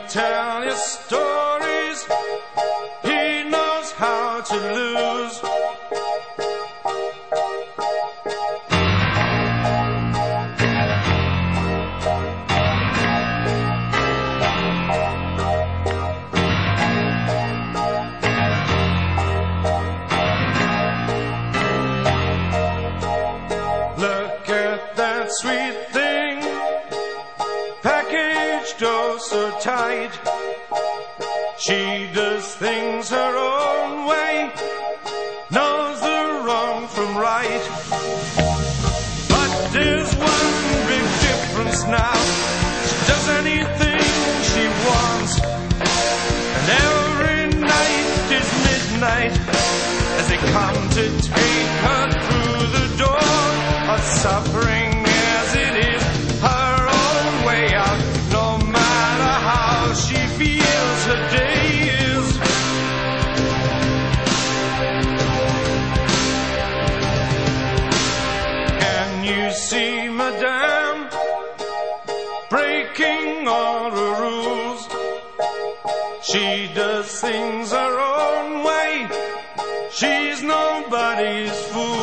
tell you stories, he knows how to lose. Look at that sweet thing, packaged oh so tight. She does things her own way, knows the wrong from right. But there's one big difference now, she does anything she wants. And every night is midnight as they come to take her through the door of suffering as it is her own way out. No matter how she feels her days, can you see Madame breaking all the rules? She does things her own way, she's nobody's fool.